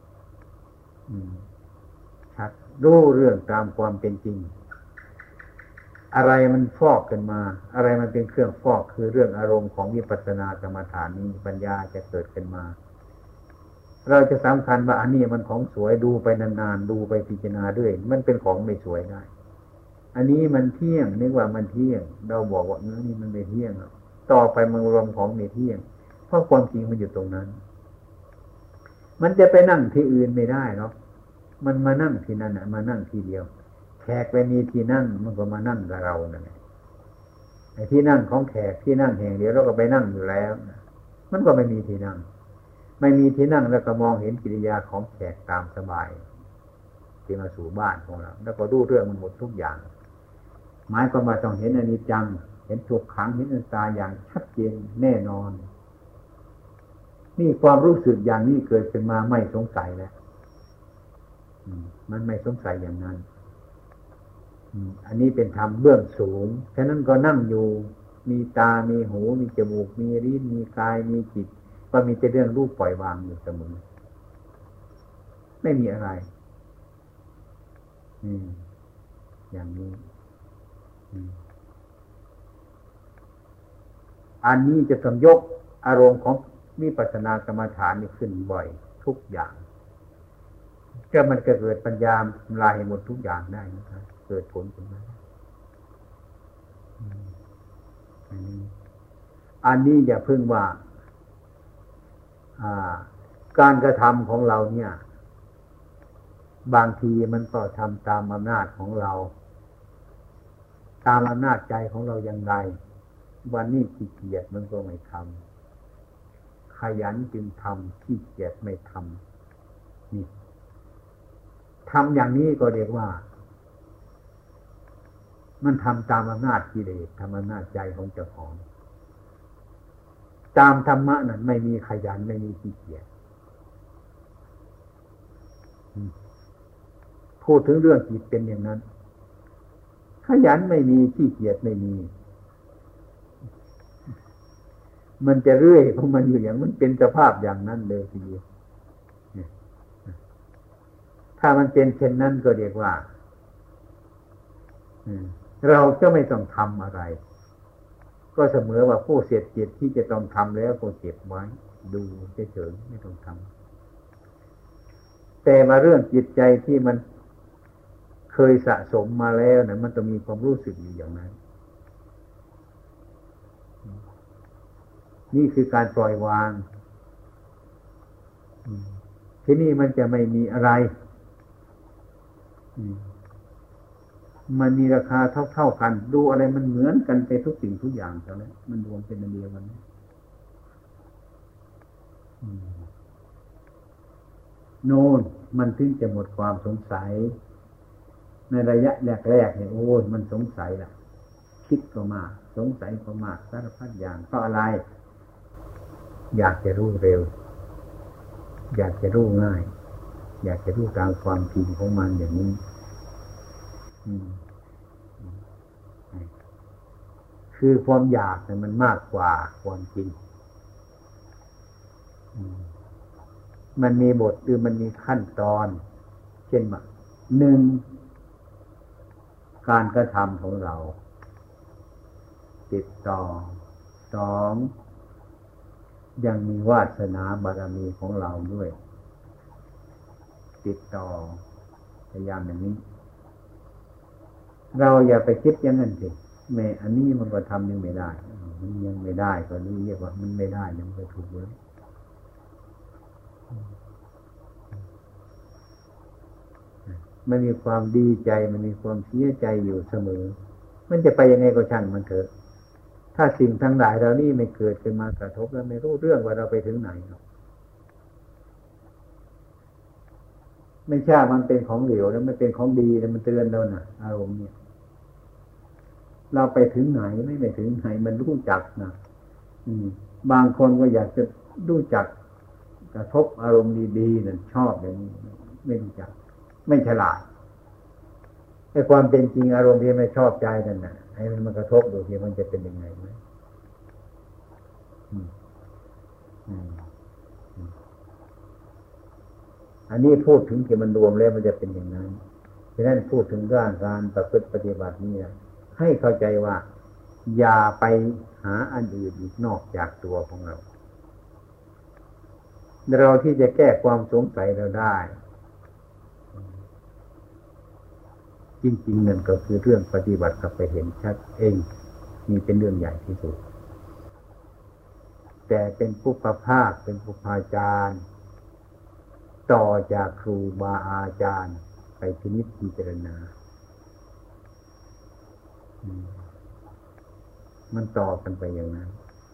ชัดรู้เรื่องตามความเป็นจริงอะไรมันฟอกขึ้นมาอะไรมันเป็นเครื่องฟอกคือเรื่องอารมณ์ของวิปัสสนากรรมฐานนี้ปัญญาจะเกิดขึ้นมาเราจะสำคัญว่าอันนี้มันของสวยดูไปนานๆดูไปพิจารณาด้วยมันเป็นของไม่สวยได้อันนี้มันเที่ยงนึกว่ามันเที่ยงเราบอกว่าเนื้อนี่มันไม่เที่ยงต่อไปมันรวมของไม่เที่ยงเพราะความจริงมันอยู่ตรงนั้นมันจะไปนั่งที่อื่นไม่ได้หรอกมันมานั่งที่นั่นน่ะมานั่งที่เดียวแขกไปมีที่นั่งมันก็มานั่งกับเรานั่นแหละไอ้ที่นั่งของแขกที่นั่งแห่งเดียวเราก็ไปนั่งอยู่แล้วมันก็ไม่มีที่นั่งไม่มีที่นั่งแล้วก็มองเห็นกิริยาของแขกตามสบายที่มาสู่บ้านของเราแล้วก็ดูเรื่องมันหมดทุกอย่างหมายความว่าต้องเห็นอนิจจังเห็นทุกขังเห็นอนัตตาอย่างชัดเจนแน่นอนนี่ความรู้สึกอย่างนี้เกิดขึ้นมาไม่สงสัยแล้วมันไม่สงสัยอย่างนั้นอันนี้เป็นธรรมเบื้องสูงฉะนั้นก็นั่งอยู่มีตามีหูมีจมูกมีลิ้นมีกายมีจิตก็มีแต่เรื่องรูปปล่อยวางอยู่เสมอไม่มีอะไรอืมอย่างนี้อันนี้จะต้องยกอารมณ์ของวิปัสสนากรรมฐานนี่ขึ้นบ่อยทุกอย่างก็มันจะเกิดปัญญาลายหมดทุกอย่างได้นะครับเกิดผลขึ้นมาอันนี้อย่าเพิ่งว่าการกระทำของเราเนี่ยบางทีมันก็ทำตามอำนาจของเราตามอำนาจใจของเราอย่างไรวันนี้ขี้เกียจมันก็ไม่ทำขยันจึงทำขี้เกียจไม่ทำนี่ทำอย่างนี้ก็เรียกว่ามันทำตามอำนาจกิเลสทำอำนาจใจของเจ้าของตามธรรมะนั้นไม่มีขยันไม่มีขี้เกียจพูดถึงเรื่องจิตเป็นอย่างนั้นขยันไม่มีขี้เกียจไม่มีมันจะเรื่อยของมันอยู่อย่างมันเป็นสภาพอย่างนั้นเลยทีเดียวถ้ามันเป็นเช่นนั้นก็เรียกว่าเราจะไม่ต้องทำอะไรก็เสมอว่าผู้เสียจิตที่จะต้องทำแล้วก็เก็บไว้ดูเฉยๆไม่ต้องทำแต่มาเรื่องจิตใจที่มันเคยสะสมมาแล้วนะมันต้องมีความรู้สึกอยู่อย่างนั้นนี่คือการปล่อยวางที่นี่มันจะไม่มีอะไรมันมีราคาเท่าๆกันดูอะไรมันเหมือนกันไปทุกสิ่งทุกอย่างแต่แล้วมันรวมเป็นอันเดียวกันโน่นมันถึงจะหมดความสงสัยในระยะแรกๆเนี่ยโอ้ยมันสงสัยล่ะคิดก็มากสงสัยก็มากสารพัดอย่างเพราะอะไรอยากจะรู้เร็วอยากจะรู้ง่ายอยากจะรู้ตามความจริงของมันอย่างนี้คือความอยากเนี่ยมันมากกว่าความจริงมันมีบทหรือมันมีขั้นตอนเช่นว่าหนึ่งการกระทำของเราติดต่อสองยังมีวาสนาบารมีของเราด้วยติดต่อพยายามอย่างนี้เราอย่าไปคิดอย่างนั้นสิแม่อันนี้มันก็ทำยังไม่ได้มันยังไม่ได้ก็นี่เรียกว่ามันไม่ได้ยังไม่ถูกเลยมันมีความดีใจมันมีความเสียใจอยู่เสมอมันจะไปยังไงก็ช่างมันเถอะถ้าสิ่งทั้งหลายเรานี่ไม่เกิดขึ้นมากระทบแล้วไม่รู้เรื่องว่าเราไปถึงไหนหรอกไม่ใช่มันเป็นของเหลวแล้วมันเป็นของดีแล้วมันเตือนเราน่ะอารมณ์เนี่ยเราไปถึงไหนไม่ไปถึงไหนมันรู้จักนะอืมบางคนก็อยากจะรู้จักกระทบอารมณ์ดีๆนั่นชอบอย่างนี้ไม่รู้จักไม่ฉลาดไอ้ความเป็นจริงอารมณ์ที่ไม่ชอบใจนั่นน่ะให้มันมากระทบดูสิมันจะเป็นยังไงไหมอืมอืมอันนี้พูดถึงที่มันรวมแล้วมันจะเป็นอย่างนั้นฉะนั้นพูดถึงเรื่องการประพฤติปฏิบัตินี่ให้เข้าใจว่าอย่าไปหาอันอื่นอีกนอกจากตัวของเราเราที่จะแก้ความสงสัยเราได้จริงๆนั่นก็คือเรื่องปฏิบัติกับไปเห็นชัดเองนี่เป็นเรื่องใหญ่ที่สุดแต่เป็นผู้ประภาคเป็นผู้พาจารย์ต่อจากครูบาอาจารย์ไปพินิจพิจารณามันต่อกันไปอย่างนั้น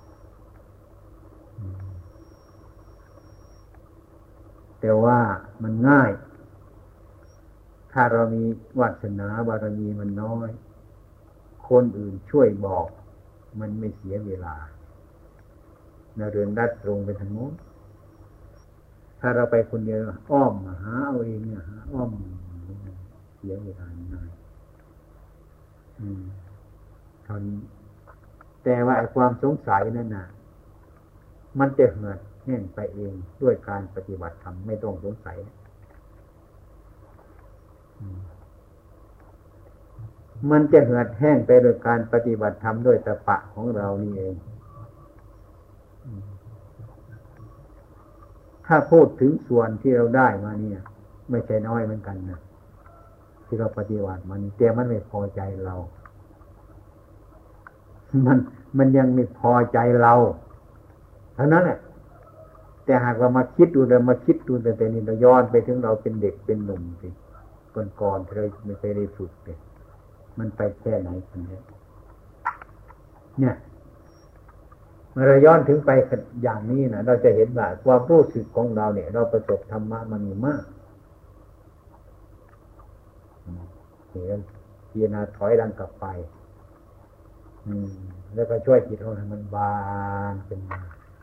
แต่ว่ามันง่ายถ้าเรามีวาสนาบารมีมันน้อยคนอื่นช่วยบอกมันไม่เสียเวลาเราเดินลัดตรงไปทางโน้นถ้าเราไปคนเดียวอ้อมมาหาเอาเองเนี่ยหาอ้อมเสียเวลาหน่อยอืมเท่านี้แต่ว่าไอ้ความสงสัยนั่นน่ะมันจะเหือดแห้งไปเองด้วยการปฏิบัติธรรมไม่ต้องสงสัยมันจะเหือดแห้งไปโดยการปฏิบัติธรรมด้วยตปะของเรานี่เองถ้าพูดถึงส่วนที่เราได้มาเนี่ยไม่ใช่น้อยเหมือนกันนะที่เราปฏิบัติมันแต่มันไม่พอใจเรามันมันยังไม่พอใจเราเท่านั้นแหละแต่หากเรามาคิดดูเรามาคิดดูแต่แต่นี่เราย้อนไปถึงเราเป็นเด็กเป็นหนุ่มสิก่อนๆที่เราไม่เคยได้ฝึกเลยมันไปแค่ไหนกันเนี่ยเนี่ยเมื่อเราย้อนถึงไปอย่างนี้นะเราจะเห็นว่าความรู้สึกของเราเนี่ยเราประสบธรรมะมันมีมากเห็นจารณาถอยหลังกลับไปอืมแล้วก็ช่วยจิตของเรามันบานขึ้นมา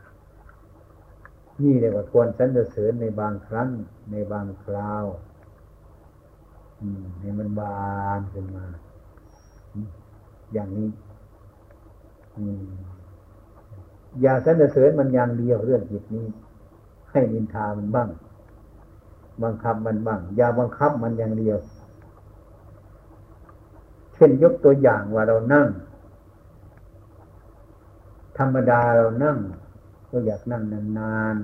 นี่เรียกว่าควรสรรเสริญในบางครั้งในบางคราวอืมให้มันบานขึ้นมาอย่างนี้อืมอย่าสรรเสริญมันอย่างเดียวเรื่องจิตนี้ให้นินทามันบ้างบังคับมันบ้างอย่าบังคับมันอย่างเดียวเช่นยกตัวอย่างว่าเรานั่งธรรมดาเรานั่งก็อยากนั่งนาน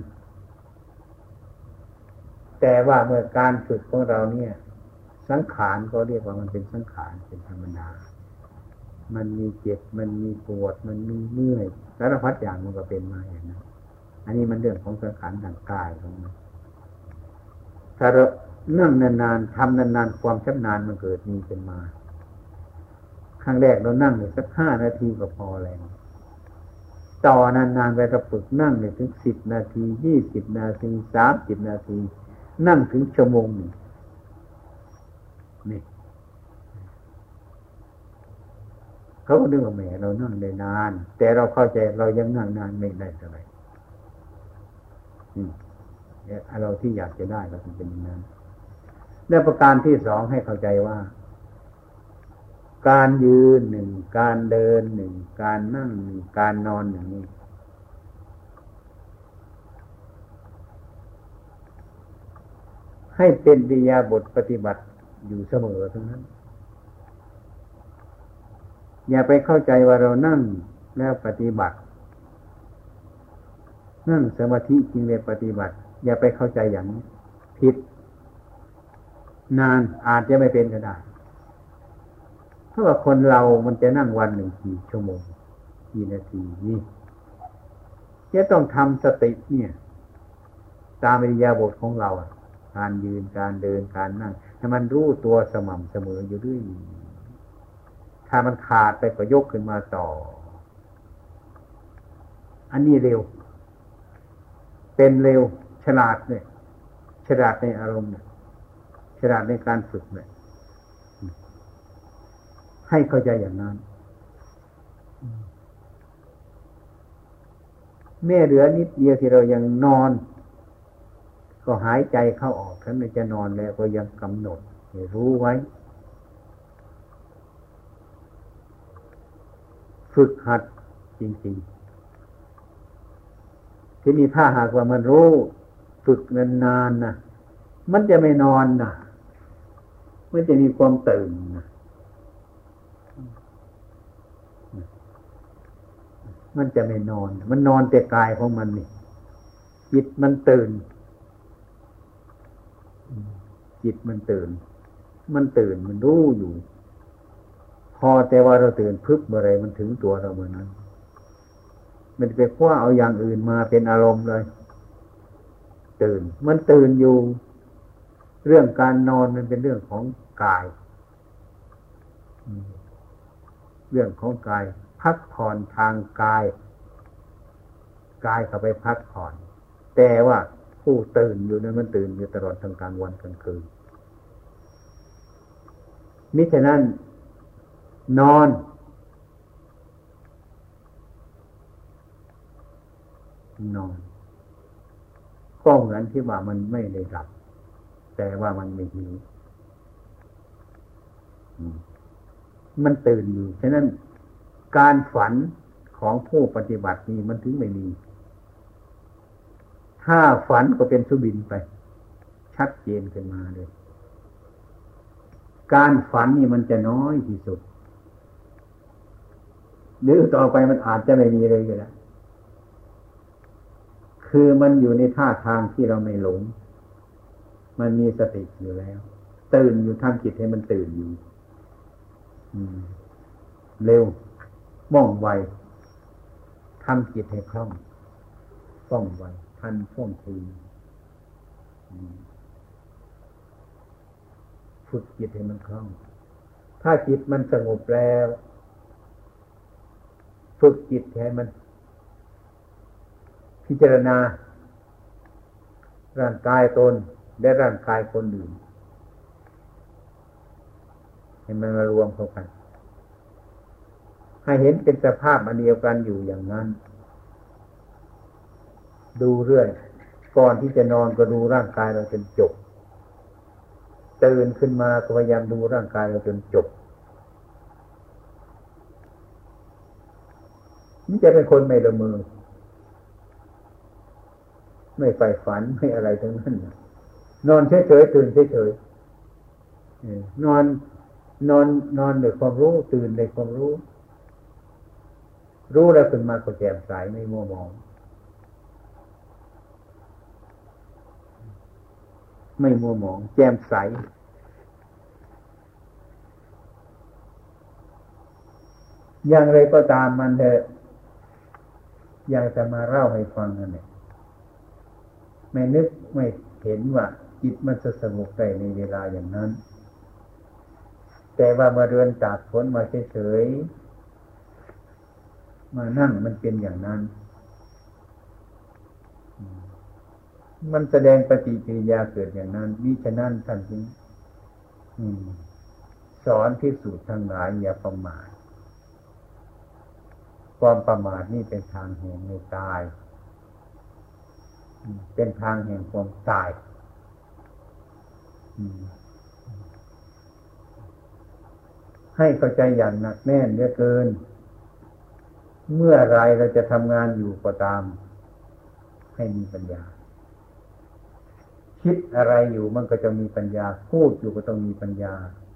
ๆแต่ว่าเมื่อการฝึกของเราเนี่ยสังขารก็เรียกว่ามันเป็นสังขารเป็นธรรมดามันมีเจ็บมันมีปวดมันมีเมื่อยสารพัดอย่างมันก็เป็นมาอย่างนั้นอันนี้มันเรื่องของสังขารทางกายของมันถ้าเรานั่งนานๆทำนานๆความชำนาญมันเกิดมีขึ้นมาครั้งแรกเรานั่งสักห้านาทีก็พอแล้วต่อนานๆไปเราฝึกนั่งเนี่ยถึงสิบนาทียี่สิบนาทีสามสิบนาทีนั่งถึงชั่วโมงนึงนี่เขาก็นึกว่าแหมเรานั่งได้นานแต่เราเข้าใจเรายังนั่งนานไม่ได้เท่าไหร่เราที่อยากจะได้ก็เป็นอย่างนั้นและประการที่สองให้เข้าใจว่าการยืนหนึ่งการเดินหนึ่งการนั่งหนึ่งการนอนหนึ่งนี้ให้เป็นอิริยาบถปฏิบัติอยู่เสมอทั้งนั้นอย่าไปเข้าใจว่าเรานั่งแล้วปฏิบัตินั่งสมาธิจริงเลยปฏิบัติอย่าไปเข้าใจอย่างนี้ผิดนานอาจจะไม่เป็นก็ได้เพราะว่าคนเรามันจะนั่งวันหนึ่งกี่ชั่วโมงกี่นาทีนี่จะต้องทำสติเนี่ยตามอิริยาบถของเราการยืนการเดินการนั่งให้มันรู้ตัวสม่ำเสมออยู่เรื่อยถ้ามันขาดไปก็ยกขึ้นมาต่ออันนี้เร็วเป็นเร็วฉลาดเนี่ยฉลาดในอารมณ์เนี่ยฉลาดในการฝึกเนี่ยให้เข้าใจอย่างนั้นแม่เหลือนิดเดียวที่เรายังนอนก็หายใจเข้าออกฉันจะนอนแล้วก็ยังกำหนดให้รู้ไว้ฝึกหัดจริงๆที่นี่ถ้าหากว่ามันรู้ฝึกนานๆนะมันจะไม่นอนนะมันจะมีความตื่นนะมันจะไม่นอนมันนอนแต่กายของมันนี่จิตมันตื่นจิตมันตื่นมันตื่นมันรู้อยู่พอแต่ว่าเราตื่นพึบเมื่อไรมันถึงตัวเราเมื่อนั้นมันไปคว้าเอาอย่างอื่นมาเป็นอารมณ์เลยตื่นมันตื่นอยู่เรื่องการนอนมันเป็นเรื่องของกายเรื่องของกายพักผ่อนทางกายกายเข้าไปพักผ่อนแต่ว่าผู้ตื่นอยู่นั้นมันตื่นอยู่ตลอดทั้งกลางวันกลางคืนมิฉะนั้นนอนนอนก็เหมือนที่ว่ามันไม่ได้หลับแต่ว่ามันไม่หิวมันตื่นอยู่ฉะนั้นการฝันของผู้ปฏิบัตินี้มันถึงไม่มีถ้าฝันก็เป็นสุบินไปชัดเจนขึ้นมาเลยการฝันนี่มันจะน้อยที่สุดหรือต่อไปมันอาจจะไม่มีเลยก็ได้คือมันอยู่ในท่าทางที่เราไม่หลงมันมีสติอยู่แล้วตื่นอยู่ทำจิตให้มันตื่นอยู่เร็วว่องไวทำจิตให้คล่องว่องไวทันท่วงทีฝึกจิตให้มันคล่องถ้าจิตมันสงบแล้วฝึกจิตให้มันพิจารณาร่างกายตนและร่างกายคนอื่นใให้มันมารวมเข้ากันให้เห็นเป็นสภาพอันเดียวกันอยู่อย่างนั้นดูเรื่อยก่อนที่จะนอนก็ดูร่างกายเราจนจบตื่นขึ้นมาก็พยายามดูร่างกายเราจนจบนี่จะเป็นคนไม่ละเมอไม่ใฝ่ฝันไม่อะไรทั้งนั้นนอนเฉยๆตื่นเฉยๆนอนนอนนอนด้วยความรู้ตื่นด้วยความรู้รู้แล้วขึ้นมาก็แจ่มใสไม่มัวหมองไม่มัวหมองแจ่มใสอย่างไรก็ตามมันเถอะอยากจะมาเล่าให้ฟังนั่นแหละไม่นึกไม่เห็นว่าจิตมันจะสงบได้ในเวลาอย่างนั้นแต่ว่ามาเดินจากฝนมาเฉยๆมานั่งมันเป็นอย่างนั้นมันแสดงปฏิกิริยาเกิดอย่างนั้นมิฉะนั้นท่านจึงสอนภิกษุทั้งหลายอย่าประมาทความประมาทนี่เป็นทางแห่งไม่ตายเป็นทางแห่งความตายให้เข้าใจอย่างหนักแน่นเหลือเกินเมื่อไรเราจะทำงานอยู่ก็ตามให้มีปัญญาคิดอะไรอยู่มันก็จะมีปัญญาพูดอยู่ก็ต้องมีปัญญา